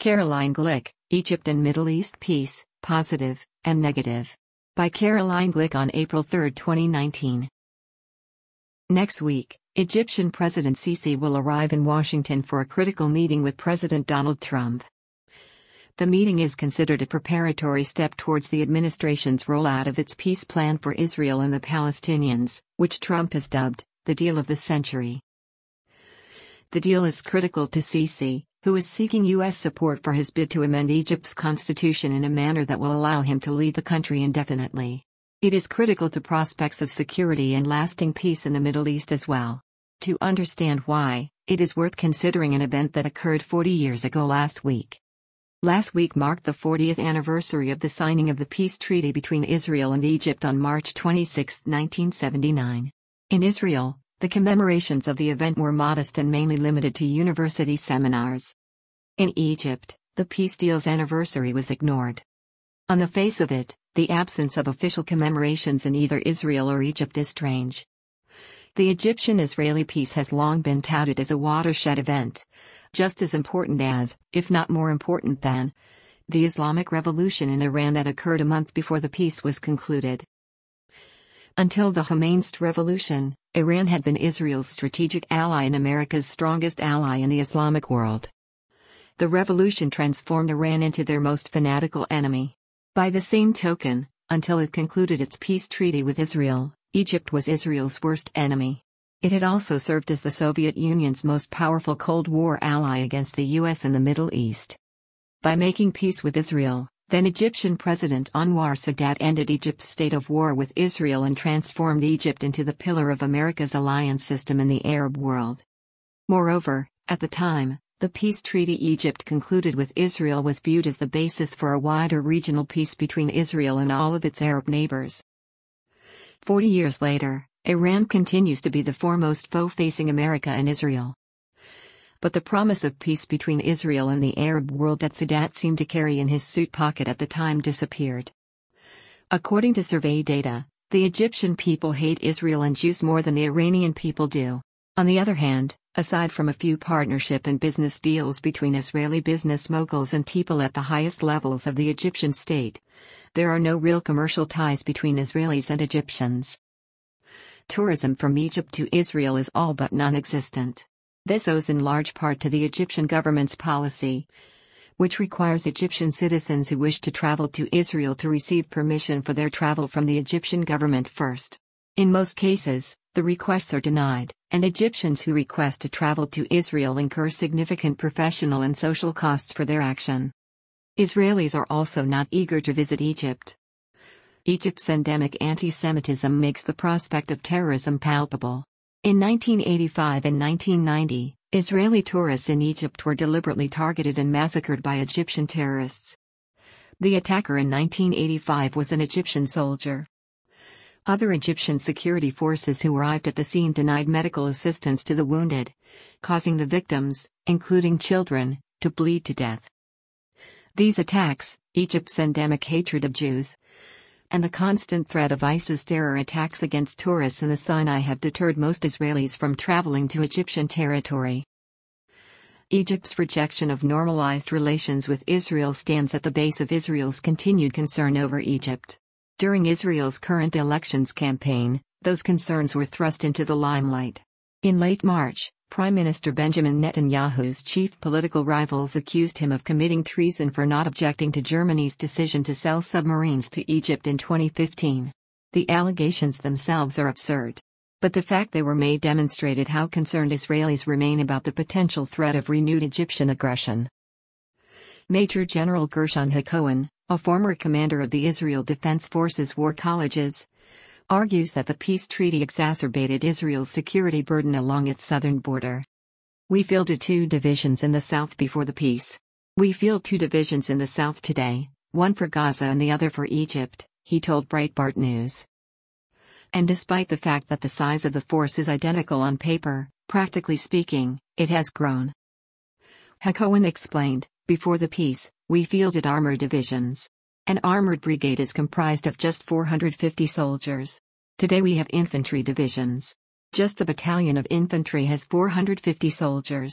Caroline Glick, Egypt and Middle East Peace, Positive and Negative. By Caroline Glick on April 3, 2019. Next week, Egyptian President Sisi will arrive in Washington for a critical meeting with President Donald Trump. The meeting is considered a preparatory step towards the administration's rollout of its peace plan for Israel and the Palestinians, which Trump has dubbed the deal of the century. The deal is critical to Sisi, who is seeking U.S. support for his bid to amend Egypt's constitution in a manner that will allow him to lead the country indefinitely. It is critical to prospects of security and lasting peace in the Middle East as well. To understand why, it is worth considering an event that occurred 40 years ago last week. Last week marked the 40th anniversary of the signing of the peace treaty between Israel and Egypt on March 26, 1979. In Israel, the commemorations of the event were modest and mainly limited to university seminars. In Egypt, the peace deal's anniversary was ignored. On the face of it, the absence of official commemorations in either Israel or Egypt is strange. The Egyptian-Israeli peace has long been touted as a watershed event, just as important as, if not more important than, the Islamic Revolution in Iran that occurred a month before the peace was concluded. Until the Khomeinist Revolution, Iran had been Israel's strategic ally and America's strongest ally in the Islamic world. The revolution transformed Iran into their most fanatical enemy. By the same token, until it concluded its peace treaty with Israel, Egypt was Israel's worst enemy. It had also served as the Soviet Union's most powerful Cold War ally against the U.S. in the Middle East. By making peace with Israel, then Egyptian President Anwar Sadat ended Egypt's state of war with Israel and transformed Egypt into the pillar of America's alliance system in the Arab world. Moreover, at the time, the peace treaty Egypt concluded with Israel was viewed as the basis for a wider regional peace between Israel and all of its Arab neighbors. 40 years later, Iran continues to be the foremost foe facing America and Israel. But the promise of peace between Israel and the Arab world that Sadat seemed to carry in his suit pocket at the time disappeared. According to survey data, the Egyptian people hate Israel and Jews more than the Iranian people do. On the other hand, aside from a few partnership and business deals between Israeli business moguls and people at the highest levels of the Egyptian state, there are no real commercial ties between Israelis and Egyptians. Tourism from Egypt to Israel is all but non-existent. This owes in large part to the Egyptian government's policy, which requires Egyptian citizens who wish to travel to Israel to receive permission for their travel from the Egyptian government first. In most cases, the requests are denied, and Egyptians who request to travel to Israel incur significant professional and social costs for their action. Israelis are also not eager to visit Egypt. Egypt's endemic anti-Semitism makes the prospect of terrorism palpable. In 1985 and 1990, Israeli tourists in Egypt were deliberately targeted and massacred by Egyptian terrorists. The attacker in 1985 was an Egyptian soldier. Other Egyptian security forces who arrived at the scene denied medical assistance to the wounded, causing the victims, including children, to bleed to death. These attacks, Egypt's endemic hatred of Jews, and the constant threat of ISIS terror attacks against tourists in the Sinai have deterred most Israelis from traveling to Egyptian territory. Egypt's rejection of normalized relations with Israel stands at the base of Israel's continued concern over Egypt. During Israel's current elections campaign, those concerns were thrust into the limelight. In late March, Prime Minister Benjamin Netanyahu's chief political rivals accused him of committing treason for not objecting to Germany's decision to sell submarines to Egypt in 2015. The allegations themselves are absurd. But the fact they were made demonstrated how concerned Israelis remain about the potential threat of renewed Egyptian aggression. Major General Gershon Hacohen, a former commander of the Israel Defense Forces war colleges, argues that the peace treaty exacerbated Israel's security burden along its southern border. We fielded 2 divisions in the south before the peace. We field 2 divisions in the south today, one for Gaza and the other for Egypt, he told Breitbart News. And despite the fact that the size of the force is identical on paper, practically speaking, it has grown. Hacohen explained, before the peace, we fielded armored divisions. An armored brigade is comprised of just 450 soldiers. Today we have infantry divisions. Just a battalion of infantry has 450 soldiers.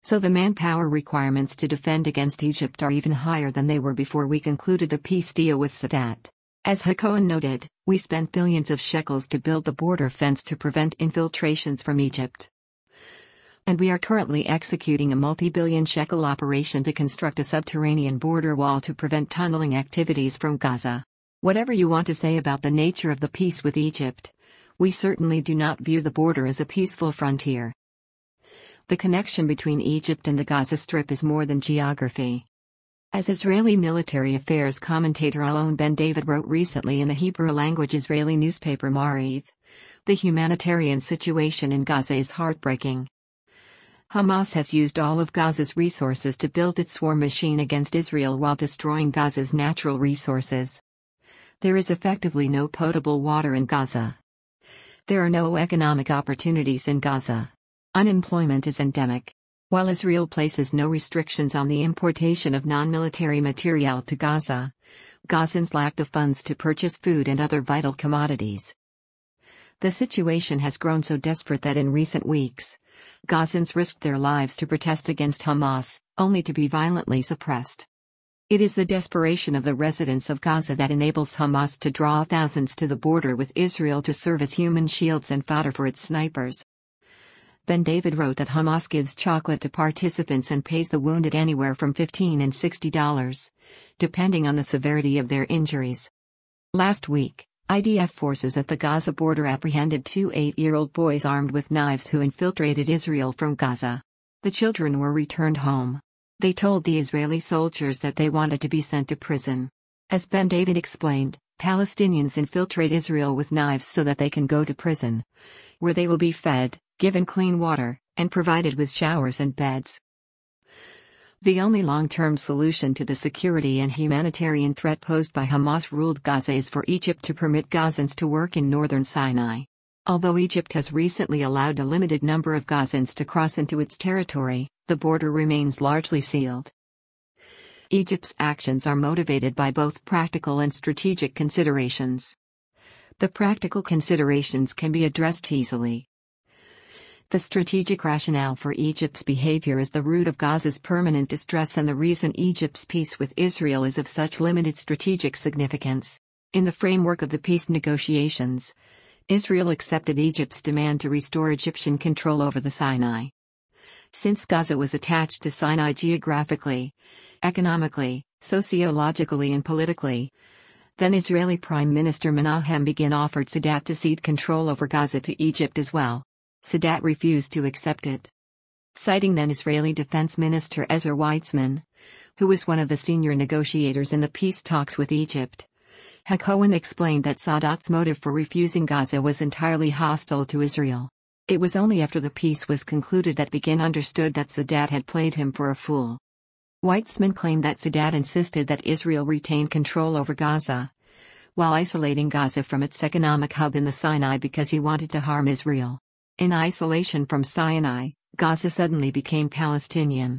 So the manpower requirements to defend against Egypt are even higher than they were before we concluded the peace deal with Sadat. As Hacohen noted, we spent billions of shekels to build the border fence to prevent infiltrations from Egypt. And we are currently executing a multi-billion shekel operation to construct a subterranean border wall to prevent tunneling activities from Gaza. Whatever you want to say about the nature of the peace with Egypt, we certainly do not view the border as a peaceful frontier. The connection between Egypt and the Gaza Strip is more than geography. As Israeli military affairs commentator Alon Ben David wrote recently in the Hebrew-language Israeli newspaper Maariv, the humanitarian situation in Gaza is heartbreaking. Hamas has used all of Gaza's resources to build its war machine against Israel while destroying Gaza's natural resources. There is effectively no potable water in Gaza. There are no economic opportunities in Gaza. Unemployment is endemic. While Israel places no restrictions on the importation of non-military material to Gaza, Gazans lack the funds to purchase food and other vital commodities. The situation has grown so desperate that in recent weeks, Gazans risked their lives to protest against Hamas, only to be violently suppressed. It is the desperation of the residents of Gaza that enables Hamas to draw thousands to the border with Israel to serve as human shields and fodder for its snipers. Ben David wrote that Hamas gives chocolate to participants and pays the wounded anywhere from $15 and $60, depending on the severity of their injuries. Last week, IDF forces at the Gaza border apprehended two 8-year-old boys armed with knives who infiltrated Israel from Gaza. The children were returned home. They told the Israeli soldiers that they wanted to be sent to prison. As Ben David explained, Palestinians infiltrate Israel with knives so that they can go to prison, where they will be fed, given clean water, and provided with showers and beds. The only long-term solution to the security and humanitarian threat posed by Hamas-ruled Gaza is for Egypt to permit Gazans to work in northern Sinai. Although Egypt has recently allowed a limited number of Gazans to cross into its territory, the border remains largely sealed. Egypt's actions are motivated by both practical and strategic considerations. The practical considerations can be addressed easily. The strategic rationale for Egypt's behavior is the root of Gaza's permanent distress and the reason Egypt's peace with Israel is of such limited strategic significance. In the framework of the peace negotiations, Israel accepted Egypt's demand to restore Egyptian control over the Sinai. Since Gaza was attached to Sinai geographically, economically, sociologically and politically, then Israeli Prime Minister Menachem Begin offered Sadat to cede control over Gaza to Egypt as well. Sadat refused to accept it. Citing then Israeli Defense Minister Ezer Weitzman, who was one of the senior negotiators in the peace talks with Egypt, Hacohen explained that Sadat's motive for refusing Gaza was entirely hostile to Israel. It was only after the peace was concluded that Begin understood that Sadat had played him for a fool. Weitzman claimed that Sadat insisted that Israel retain control over Gaza, while isolating Gaza from its economic hub in the Sinai because he wanted to harm Israel. In isolation from Sinai, Gaza suddenly became Palestinian.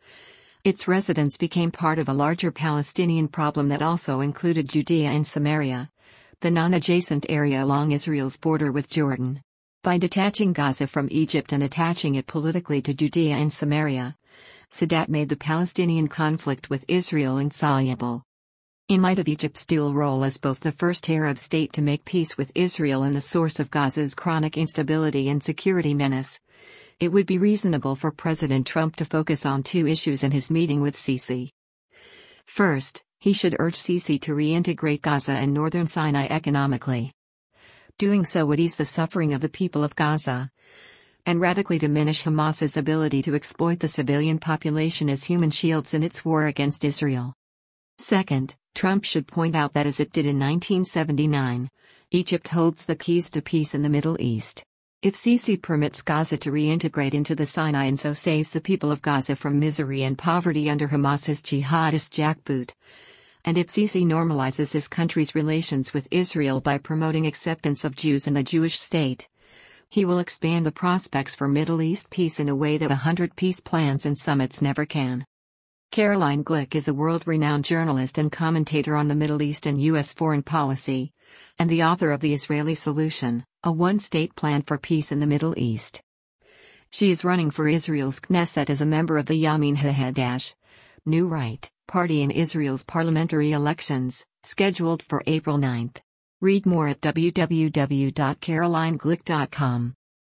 Its residents became part of a larger Palestinian problem that also included Judea and Samaria, the non-adjacent area along Israel's border with Jordan. By detaching Gaza from Egypt and attaching it politically to Judea and Samaria, Sadat made the Palestinian conflict with Israel insoluble. In light of Egypt's dual role as both the first Arab state to make peace with Israel and the source of Gaza's chronic instability and security menace, it would be reasonable for President Trump to focus on two issues in his meeting with Sisi. First, he should urge Sisi to reintegrate Gaza and northern Sinai economically. Doing so would ease the suffering of the people of Gaza and radically diminish Hamas's ability to exploit the civilian population as human shields in its war against Israel. Second, Trump should point out that as it did in 1979, Egypt holds the keys to peace in the Middle East. If Sisi permits Gaza to reintegrate into the Sinai and so saves the people of Gaza from misery and poverty under Hamas's jihadist jackboot, and if Sisi normalizes his country's relations with Israel by promoting acceptance of Jews and the Jewish state, he will expand the prospects for Middle East peace in a way that 100 peace plans and summits never can. Caroline Glick is a world-renowned journalist and commentator on the Middle East and U.S. foreign policy, and the author of The Israeli Solution, a one-state plan for peace in the Middle East. She is running for Israel's Knesset as a member of the Yamin Ha'adash New Right party in Israel's parliamentary elections, scheduled for April 9. Read more at www.carolineglick.com.